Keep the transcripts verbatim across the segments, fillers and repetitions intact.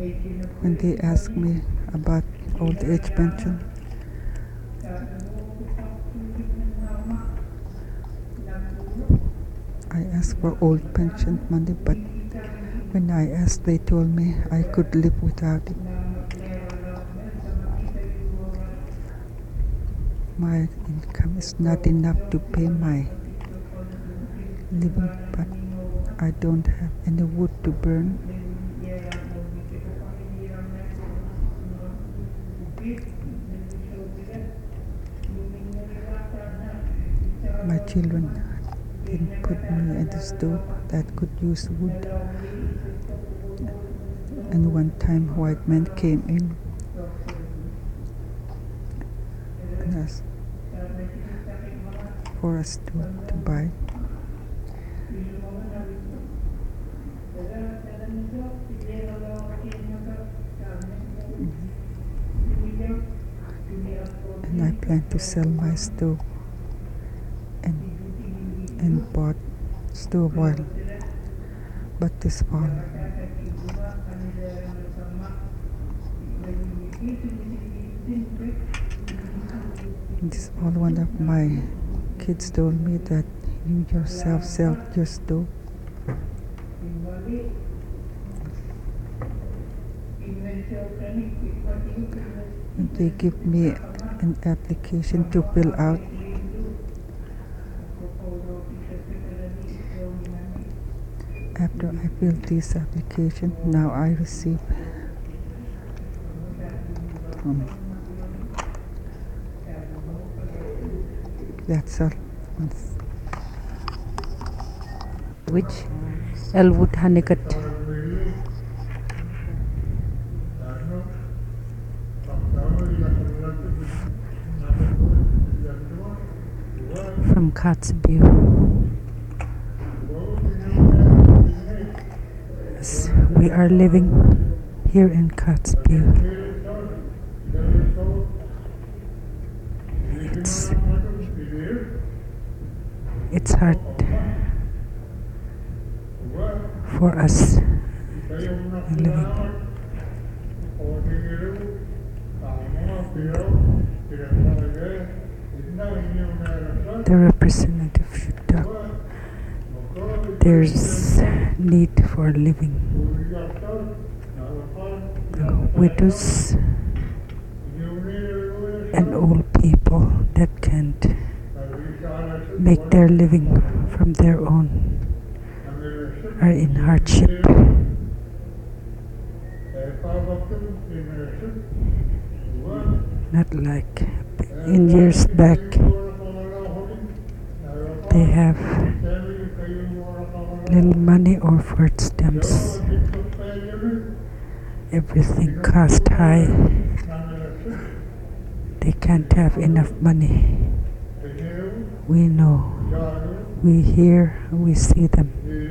when they ask me about old age pension. I asked for old pension money, but when I asked, they told me I could live without it. My income is not enough to pay my living, but I don't have any wood to burn. My children didn't put me in the stove that could use wood. And one time white men came in and asked for us to, to buy. And I plan to sell my stove and and bought stove oil, but this fall this fall one of my kids told me that you yourself sell your stove. And they give me an application to fill out. After I filled this application, now I receive um, that's all. Which Elwood Honeycutt. From Kotzebue. Yes, we are living here in Kotzebue. It's it's hard for us living. The representative should talk. There's need for living. The widows and old people that can't make their living from their own are in hardship. Not like in years back, they have little money or food stamps. Everything cost high. They can't have enough money. We know. We hear, we see them.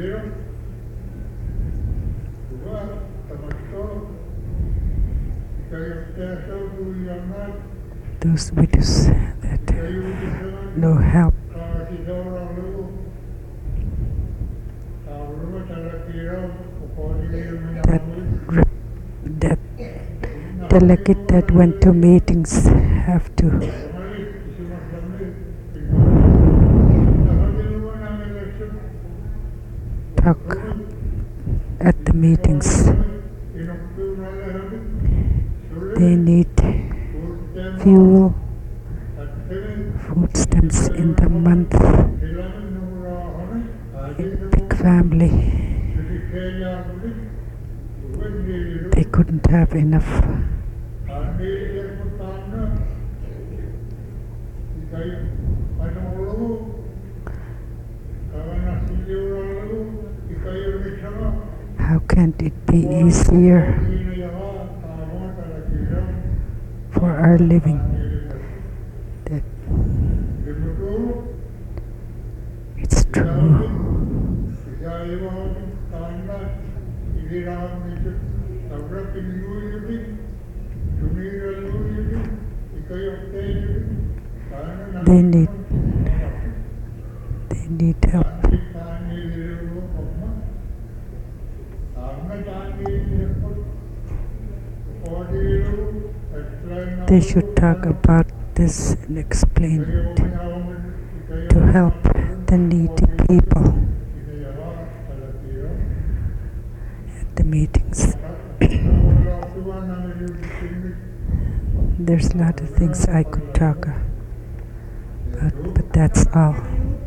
Those widows that no help. That that delegate that went to meetings have to talk at the meetings. They need fuel, food stamps in the month, a big family. They couldn't have enough. How can't it be easier for our living? That it's true. They need they need help. They should talk about this and explain it to help the needy people at the meetings. There's a lot of things I could talk about, but that's all.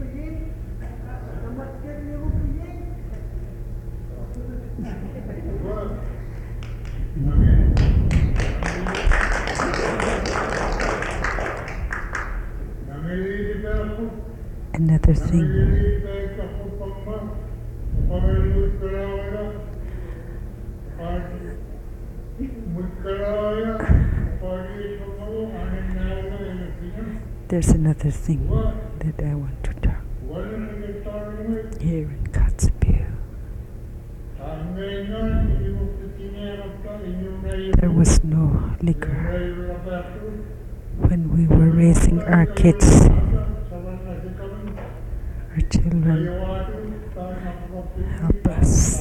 Another thing, there's another thing that I want to talk here in Kotzebue. There was no liquor when we were raising our kids, our children help us.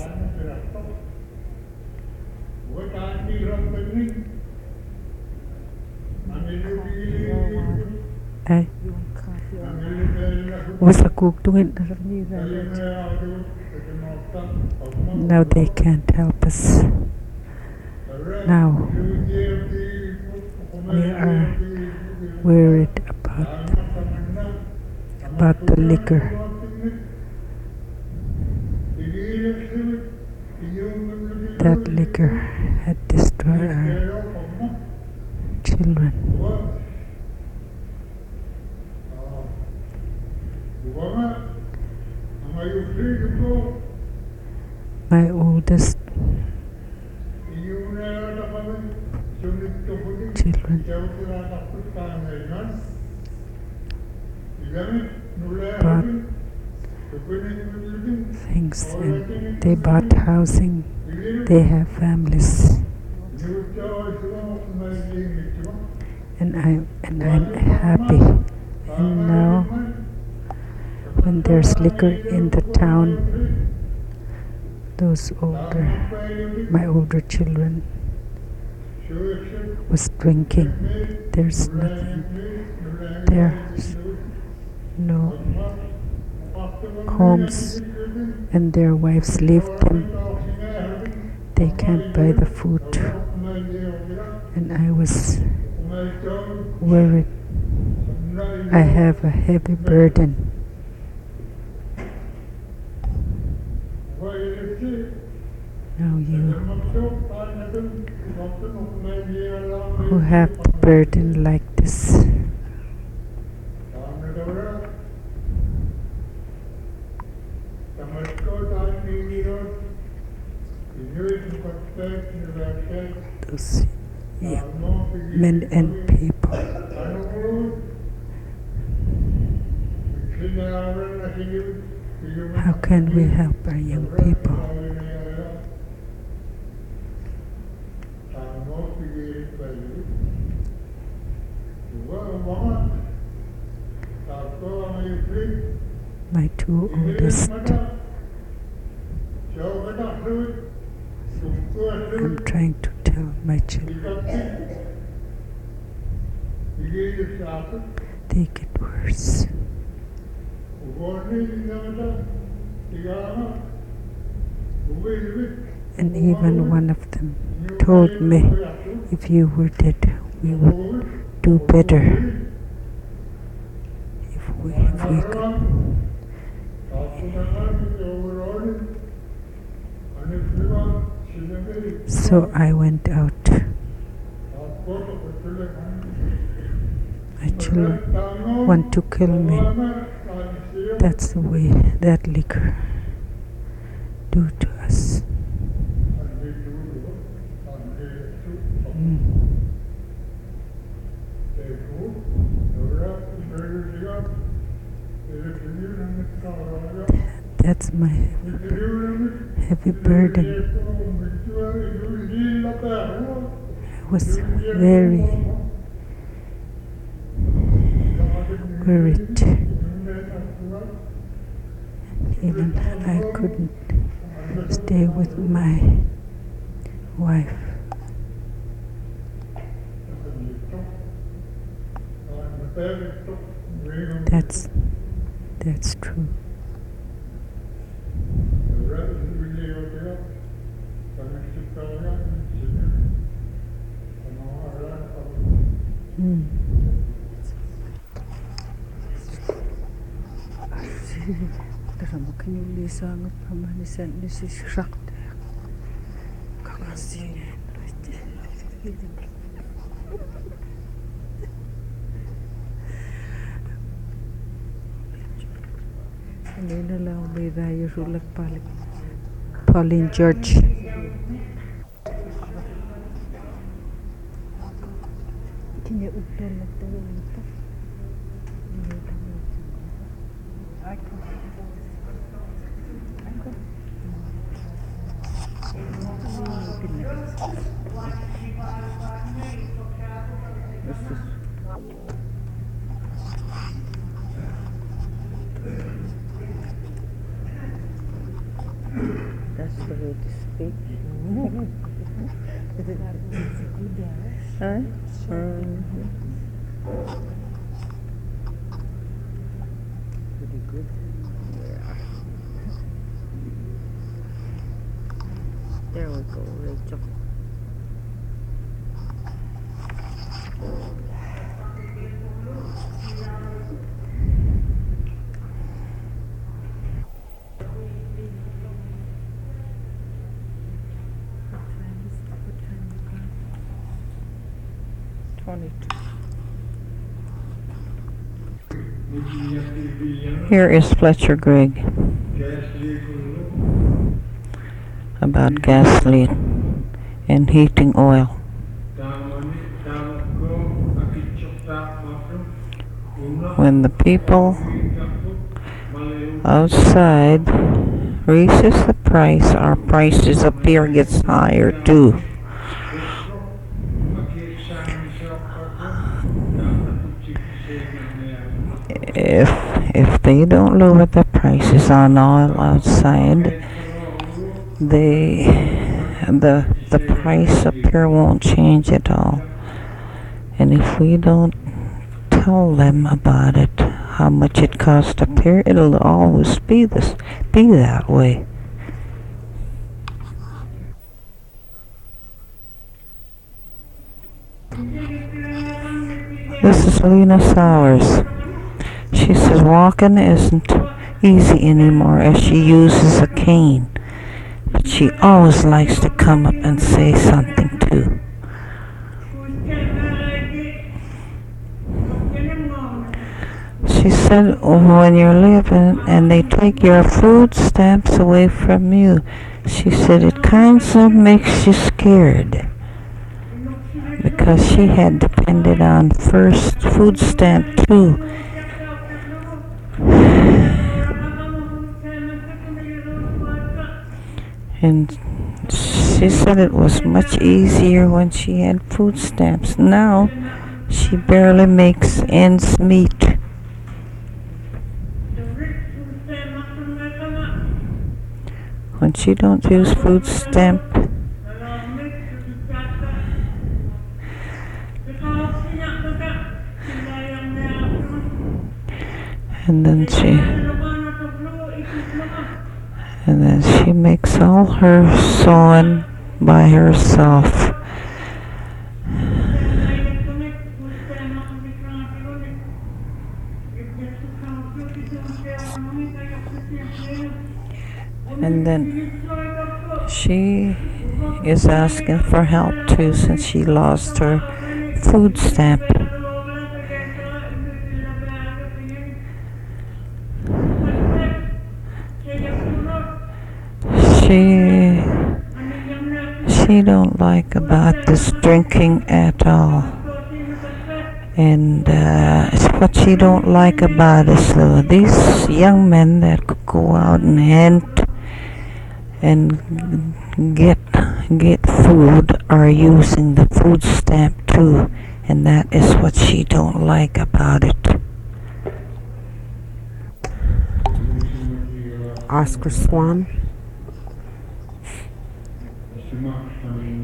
Ay, wasa kugtungin now they can't help us. Now we are worried about about the liquor. That liquor had destroyed our children. My oldest children, bought things and they bought housing, they have families, and I and I'm happy. And now when there's liquor in the town, those older, my older children was drinking. There's nothing, there's no homes, and their wives leave them. They can't buy the food, and I was worried. I have a heavy burden. Now you who have the burden like this, those young men and people, how can we help our young people? My two oldest, I'm trying to tell my children, they get worse. And even one of them told me, if you were dead, we would do better. If we, if we could. So I went out. My children want to kill me. That's the way that liquor do to us. Mm. That's my heavy burden. I was very worried. Even I couldn't stay with my wife. That's that's true. Mm. Tara mo kanyang lisangot pa manisan ni si Shakta. Kakasinin. Hindi na lang may rayo sulak palik. Pauline George. Kini utol na tayo ito. That's the way to speak. Huh? Um, pretty good. Yeah. There we go, Rachel. twenty-two. Here is Fletcher Gregg about gasoline and heating oil. When the people outside raises the price, our prices up here gets higher too. If if they don't lower the prices on oil outside, they the the price up here won't change at all. And if we don't tell them about it, how much it costs up here, it'll always be this be that way. This is Lena Sowers. She says walking isn't easy anymore as she uses a cane, but she always likes to come up and say something too. She said when you're living and they take your food stamps away from you, she said it kind of makes you scared, because she had depended on first food stamp too. And she said it was much easier when she had food stamps. Now she barely makes ends meet. When she don't use food stamp, and then she and then she makes all her sewing by herself. And then she is asking for help too, since she lost her food stamp. She she don't like about this drinking at all, and uh, what she don't like about is uh, these young men that could go out and hunt and get get food are using the food stamp too, and that is what she don't like about it. Oscar Swan.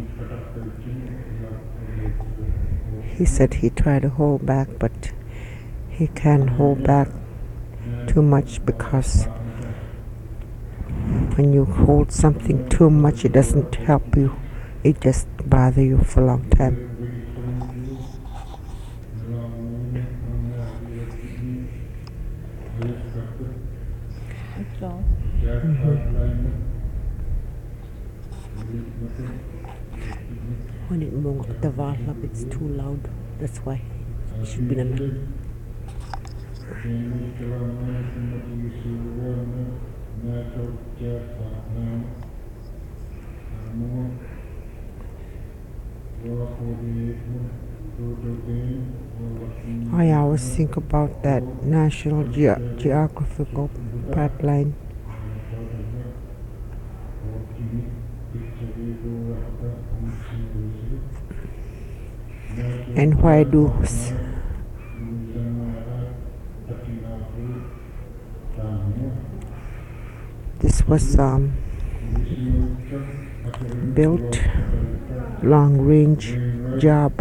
He said he tried to hold back, but he can't hold back too much, because when you hold something too much, it doesn't help you. It just bother you for a long time. When it moves the valve up, it's too loud. That's why it should be done. I always think about that National Ge- Geographical pipeline. And why do s- this was um, built long range job.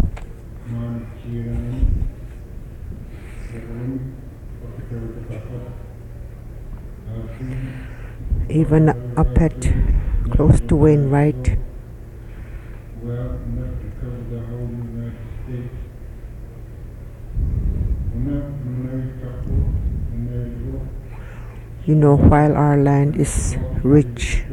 Even up at close to Wainwright, you know, while our land is rich,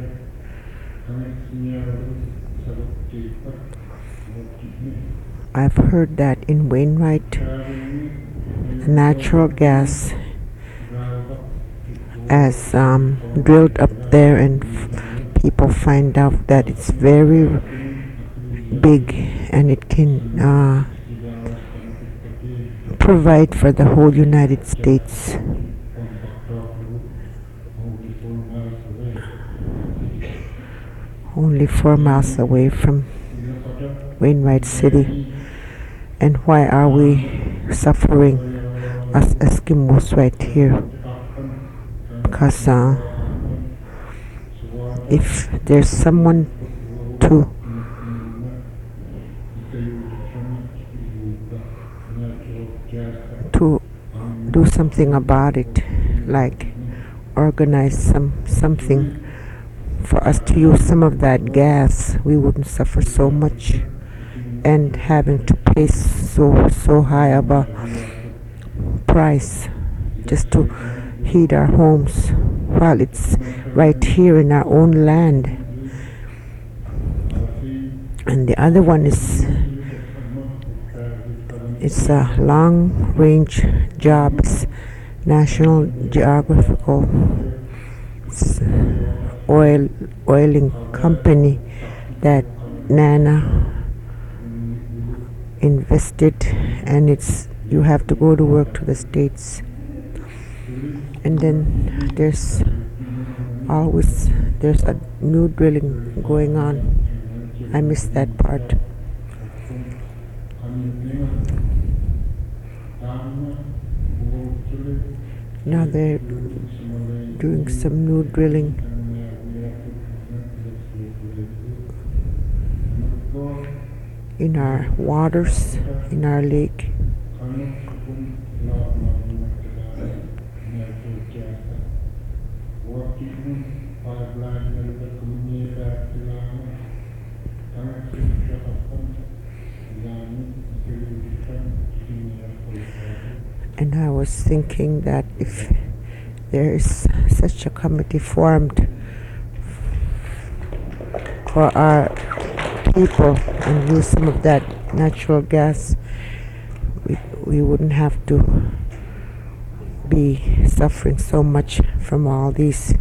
I've heard that in Wainwright, the natural gas as um, drilled up there, and f- people find out that it's very big and it can uh, provide for the whole United States. Only four miles away from Wainwright City. And why are we suffering, us Eskimos right here? Because uh, if there's someone to to do something about it, like organize some something for us to use some of that gas, we wouldn't suffer so much, and having to pay so so high of a price just to heat our homes, while it's right here in our own land. And the other one is it's a long range job. It's National Geographical oil oiling company that Nana invested, and it's you have to go to work to the States. And then there's always there's a new drilling going on. I missed that part. Now they're doing some new drilling. In our waters, in our lake. And I was thinking that if there is such a committee formed for our people and use some of that natural gas, we, we wouldn't have to be suffering so much from all these.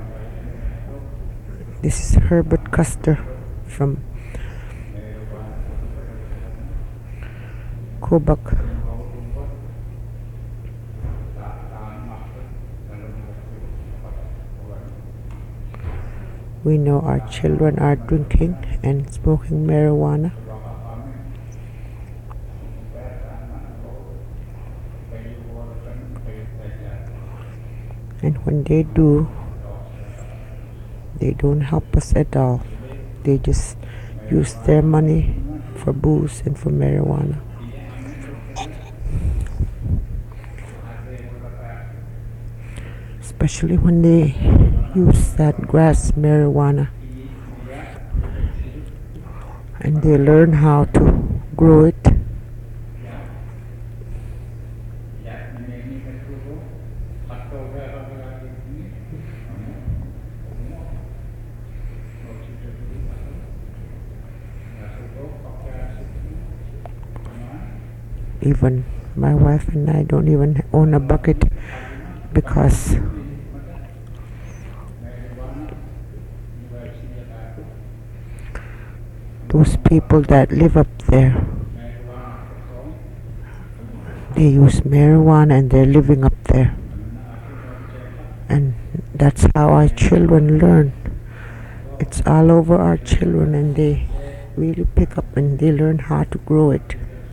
This is Herbert Custer from Kobuk. We know our children are drinking and smoking marijuana. And when they do, they don't help us at all. They just use their money for booze and for marijuana. especially when they use that grass marijuana and they learn how to grow it. Even my wife and I don't even own a bucket because those people that live up there, they use marijuana and they're living up there. And that's how our children learn. It's all over our children and they really pick up and they learn how to grow it.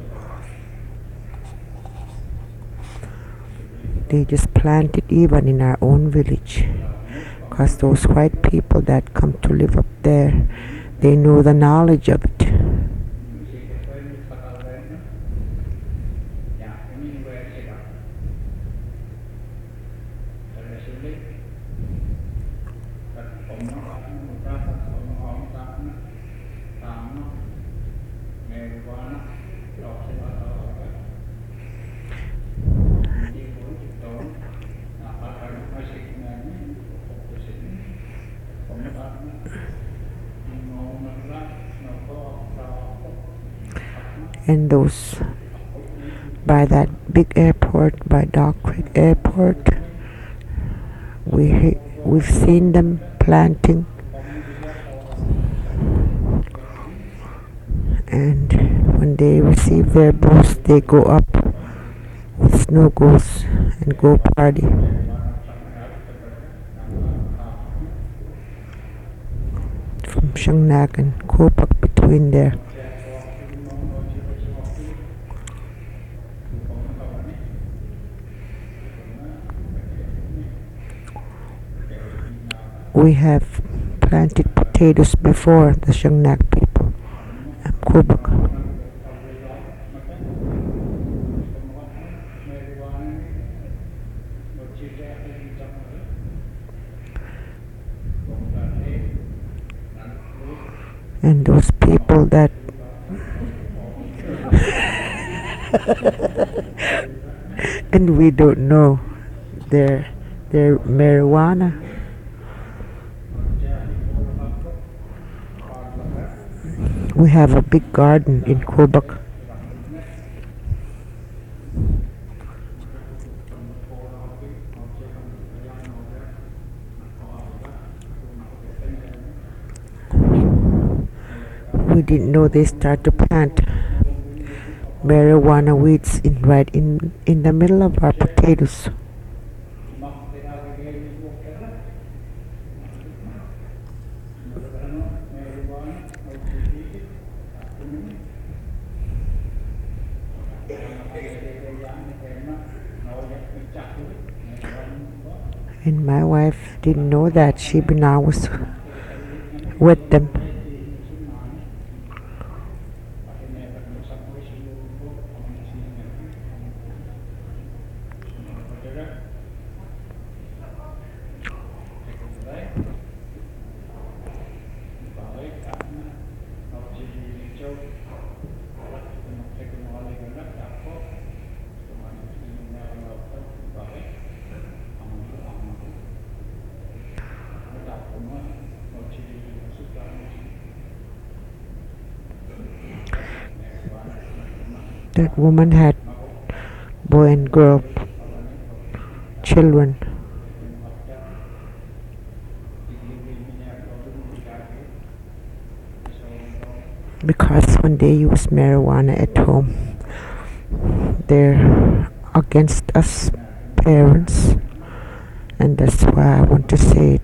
They just plant it even in our own village, because those white people that come to live up there, they know the knowledge of it. And those by that big airport, by Dog Creek Airport, we we've seen them planting, and when they receive their boost, they go up with snow goes and go party. From Shungnak and Kopak between there. We have planted potatoes before, the Shungnak people and Kopak. And those people that and we don't know their their marijuana. We have a big garden in Kopak. We didn't know they start to plant marijuana weeds in right in in the middle of our potatoes. And my wife didn't know that. She now was with them. That woman had boy and girl children. Because when they use marijuana at home, they're against us parents, and that's why I want to say it.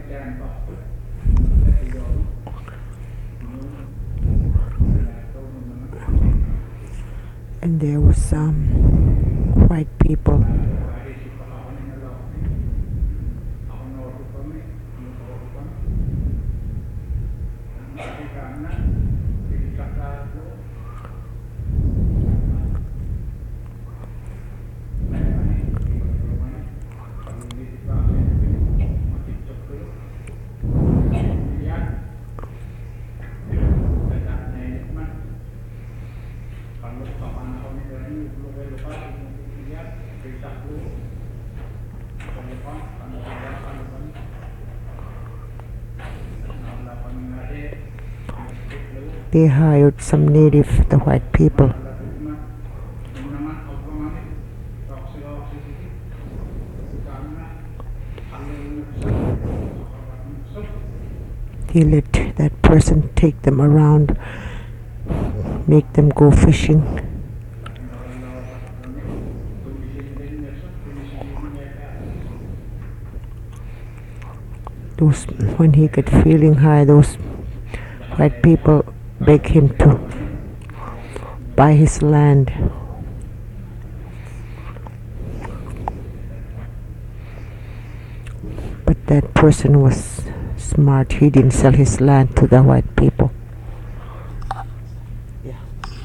And there was some white people. They hired some native, the white people. They let that person take them around, make them go fishing. Those, when he get feeling high, those white people beg him to buy his land. But that person was smart. He didn't sell his land to the white people. Yeah.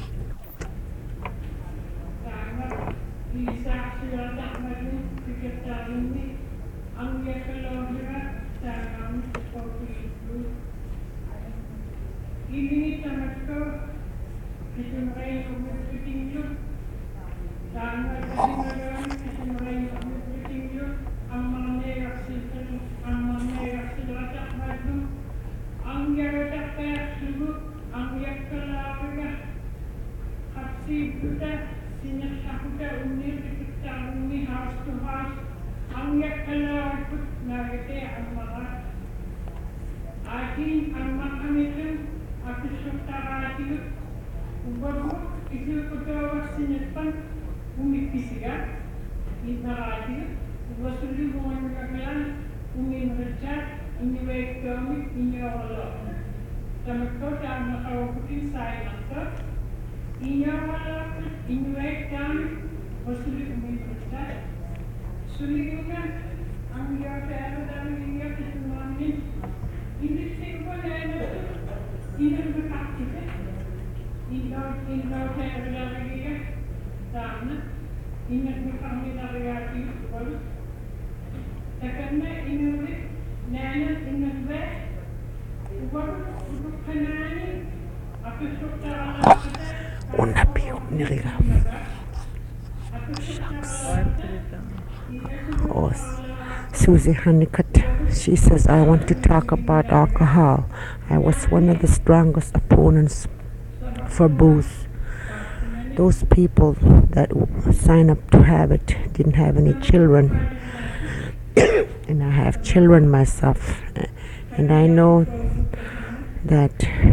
Oh, Susie Honeycutt, she says, I want to talk about alcohol. I was one of the strongest opponents for booze. Those people that sign up to have it didn't have any children. And I have children myself. And I know that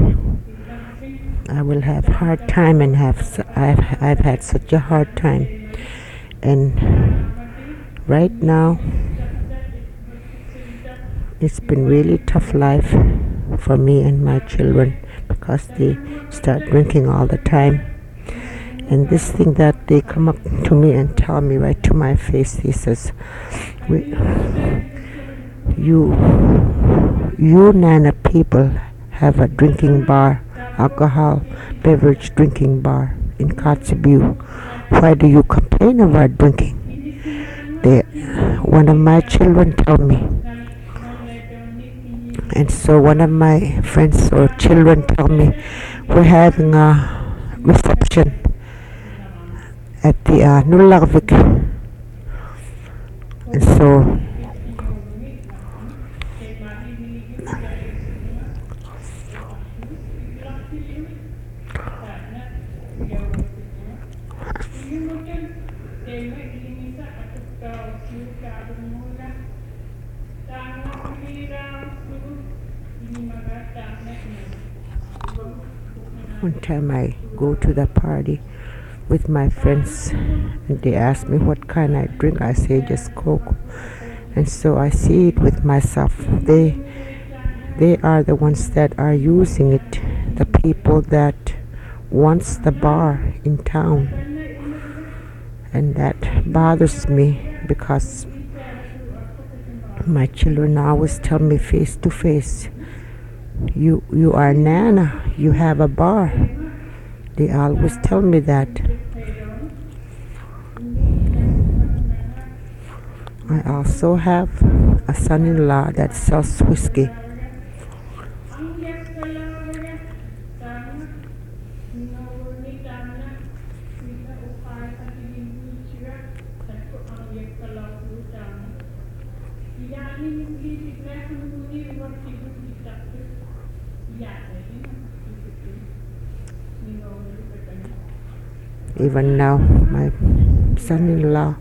I will have hard time and have I've I've had such a hard time. And right now it's been really tough life for me and my children because they start drinking all the time. And this thing that they come up to me and tell me right to my face, he says, we, you you Nana people have a drinking bar, alcohol beverage drinking bar in Kotzebue. Why do you complain about drinking? They, one of my children told me. And so one of my friends or children told me, we're having a reception at the uh, Nullavik. And so one time I go to the party with my friends and they ask me what kind I drink. I say just Coke. And so I see it with myself. They they are the ones that are using it, the people that wants the bar in town. And that bothers me because my children always tell me face to face, you you are Nana, you have a bar. They always tell me that. I also have a son-in-law that sells whiskey. Even now, my son-in-law,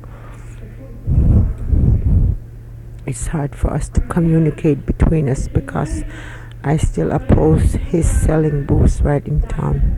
it's hard for us to communicate between us because I still oppose his selling booze right in town.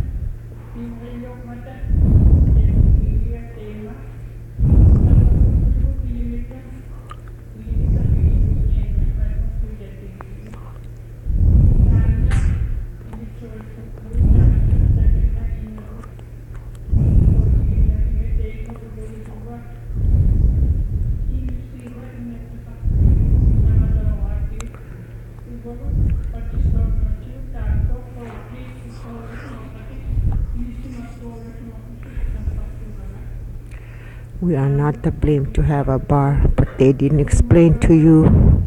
We are not to blame to have a bar, but they didn't explain to you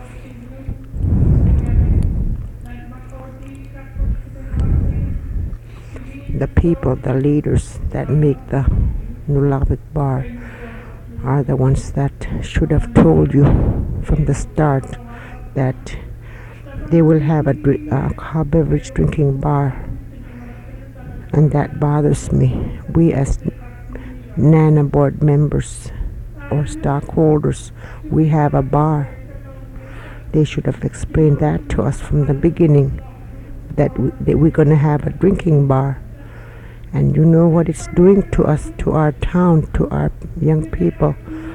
the people, the leaders that make the Nulavic bar are the ones that should have told you from the start that they will have a dr- alcohol beverage drinking bar. And that bothers me. We as Nana board members or stockholders, we have a bar. They should have explained that to us from the beginning, that, we, that we're going to have a drinking bar. And you know what it's doing to us, to our town, to our young people.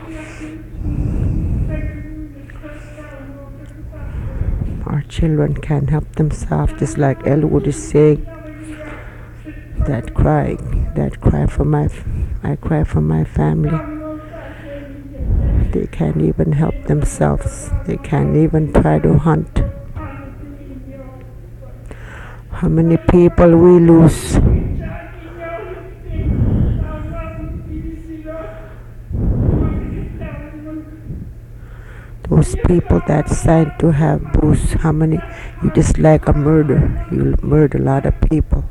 Our children can't help themselves, just like Elwood is saying. That cry, that cry for my, I cry for my family. They can't even help themselves. They can't even try to hunt. How many people we lose? Those people that decide to have booze, how many? You just like a murder. You murder a lot of people.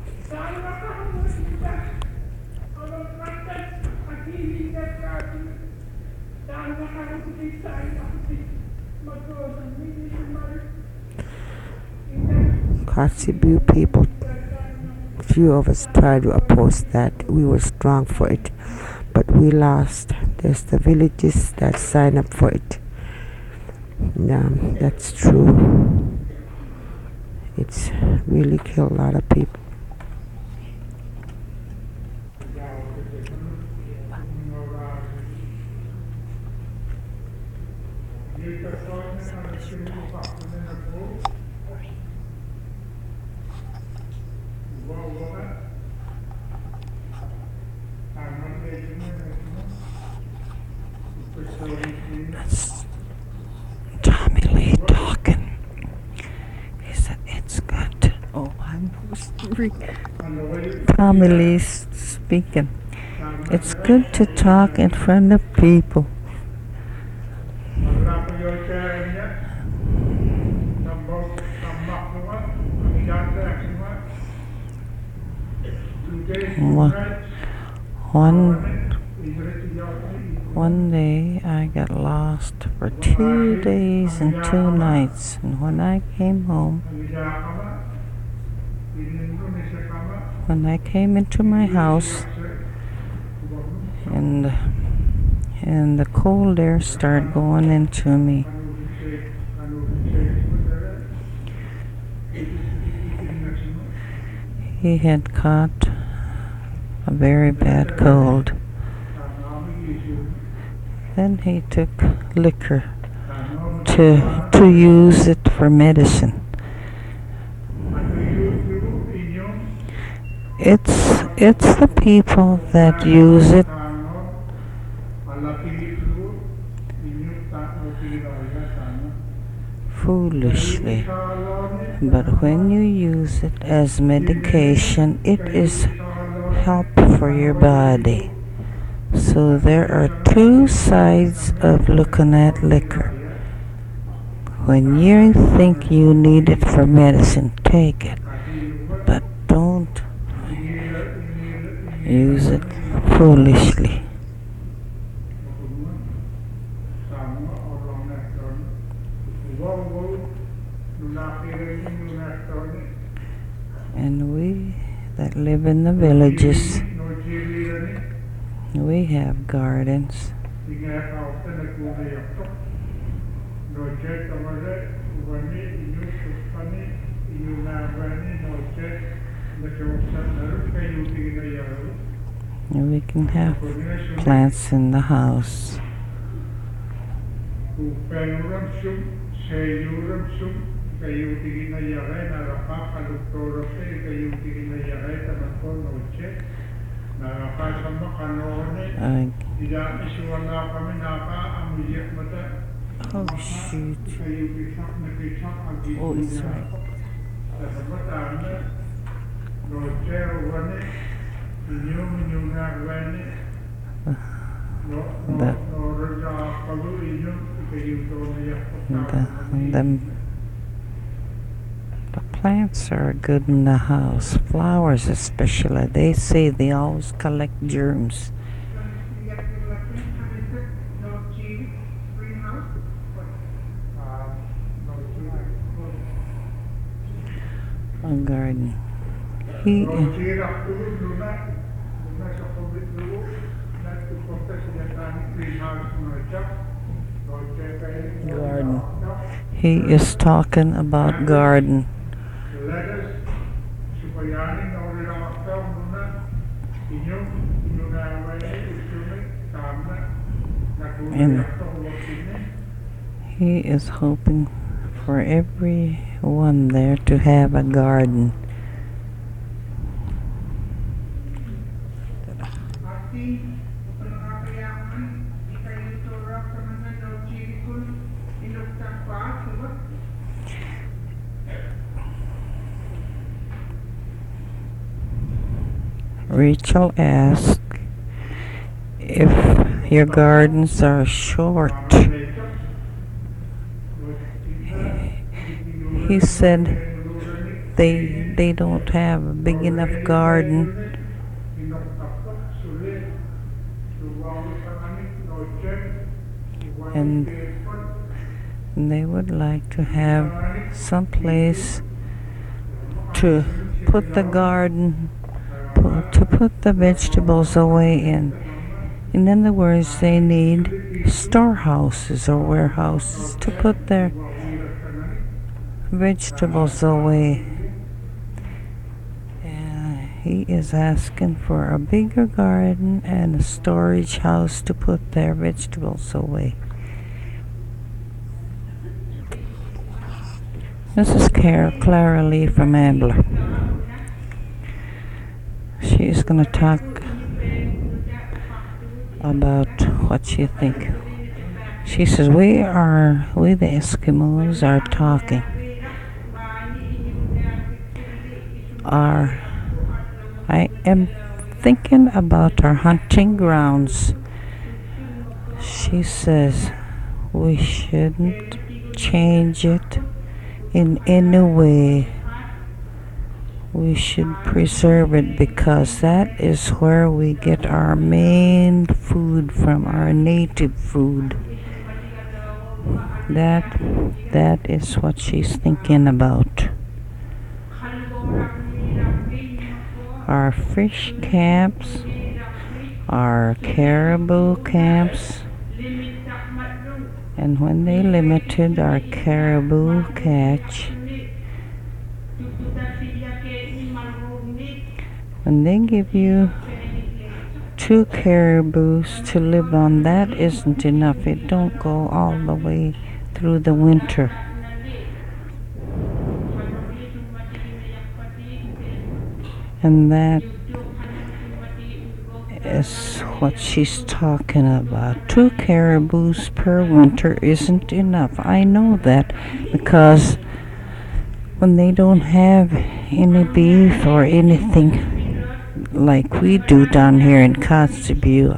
Kotzebue people, few of us tried to oppose that. We were strong for it, but we lost. There's the villages that sign up for it. Yeah, that's true. It's really killed a lot of people. That's Tommy Lee talking. He said it's good to, oh, I'm Tommy Lee's speaking. It's good to talk in front of people. One, one day I got lost for two days and two nights, and when I came home, when I came into my house, and and the cold air started going into me. He had caught a very bad cold. Then he took liquor to to use it for medicine. It's it's the people that use it foolishly. But when you use it as medication, it is help for your body. So there are two sides of looking at liquor. When you think you need it for medicine, take it. But don't use it foolishly. And we that live in the villages, we have gardens. And we can have plants in the house. Uh, oh shoot. Oh, it's right. The, the, the, the plants are good in the house. Flowers especially. They say they always collect germs. A garden. He, garden. He is talking about garden. And he is hoping for everyone there to have a garden. Rachel asked if your gardens are short. He said they they don't have a big enough garden. And they would like to have some place to put the garden, to put the vegetables away in. In other words, they need storehouses or warehouses to put their vegetables away. Uh, he is asking for a bigger garden and a storage house to put their vegetables away. This is Clara Lee from Ambler. She is going to talk about what she think. She says, we are, we the Eskimos are talking. Are, I am thinking about our hunting grounds. She says, we shouldn't change it in any way. We should preserve it because that is where we get our main food from, our native food. That that is what she's thinking about. Our fish camps, our caribou camps, and when they limited our caribou catch, when they give you two caribous to live on, that isn't enough. It don't go all the way through the winter. And that is what she's talking about. Two caribous per winter isn't enough. I know that because when they don't have any beef or anything like we do down here in Kotzebue,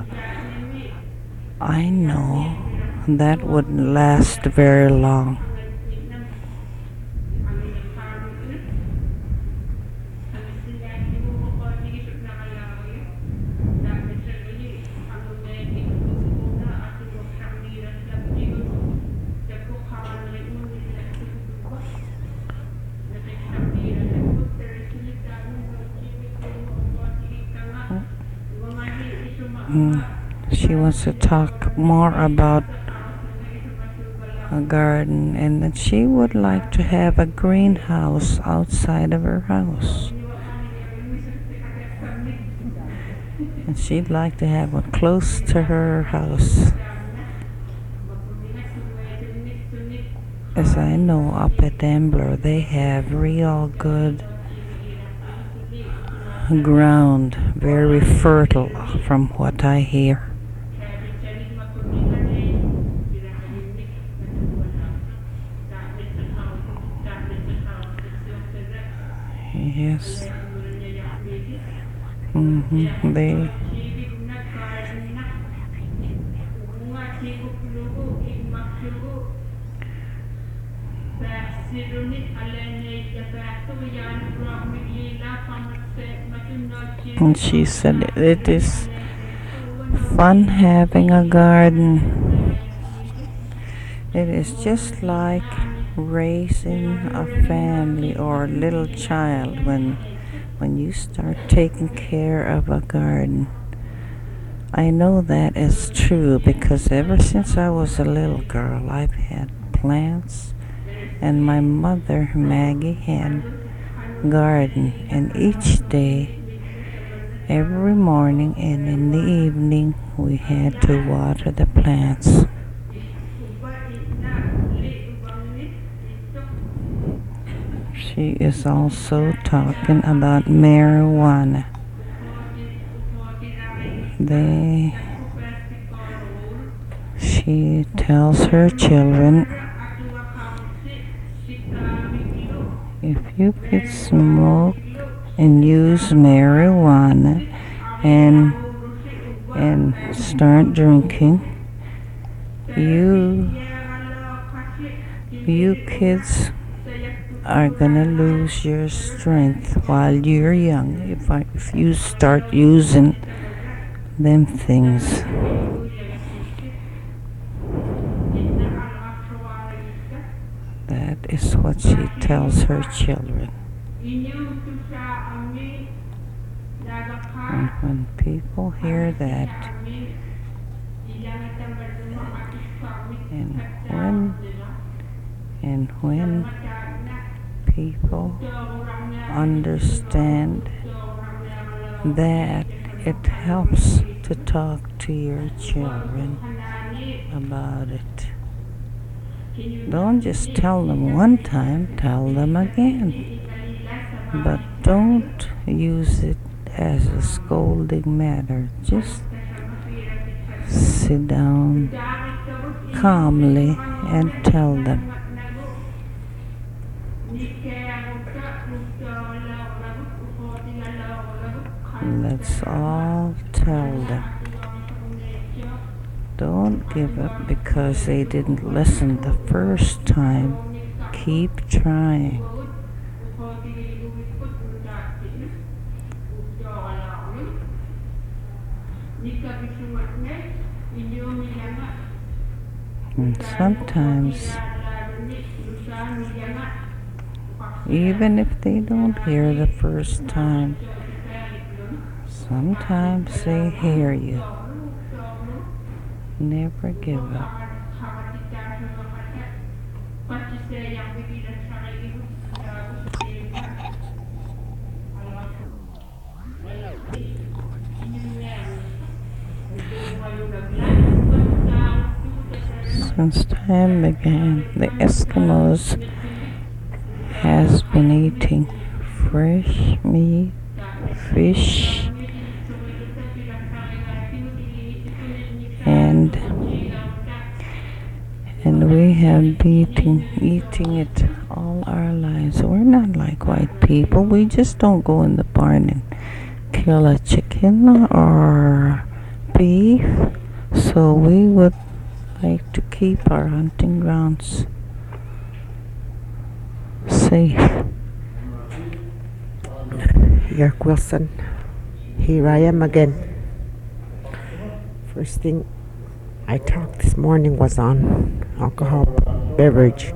I know that wouldn't last very long. Mm, she wants to talk more about a garden, and that she would like to have a greenhouse outside of her house. And she'd like to have one close to her house. As I know, up at Ambler, they have real good ground, very fertile from what I hear. Yes. Mm-hmm. They and she said it is fun having a garden. It is just like raising a family or a little child when when you start taking care of a garden. I know that is true because ever since I was a little girl, I've had plants, and my mother, Maggie, had a garden, and each day, every morning and in the evening, we had to water the plants. She is also talking about marijuana. They, she tells her children, if you could smoke and use marijuana and and start drinking, you you kids are gonna lose your strength while you're young if I, if you start using them things. That is what she tells her children. And when people hear that, and when and when people understand that, it helps to talk to your children about it. Don't just tell them one time, tell them again. But don't use it as a scolding matter. Just sit down calmly and tell them. Let's all tell them. Don't give up because they didn't listen the first time. Keep trying. And sometimes, even if they don't hear the first time, sometimes they hear you. Never give up. since time began, the Eskimos has been eating fresh meat, fish, and and we have been eating it all our lives. We're not like white people. We just don't go in the barn and kill a chicken or beef. So we would like to keep our hunting grounds safe. Yerk Wilson, here I am again. First thing I talked this morning was on alcohol beverage.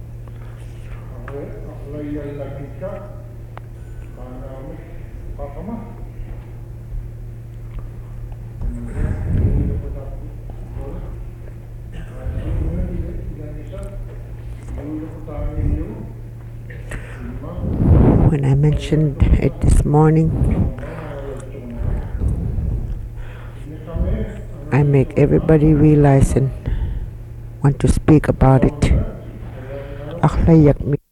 When I mentioned it this morning, I make everybody realize and want to speak about it. Akhlayak mi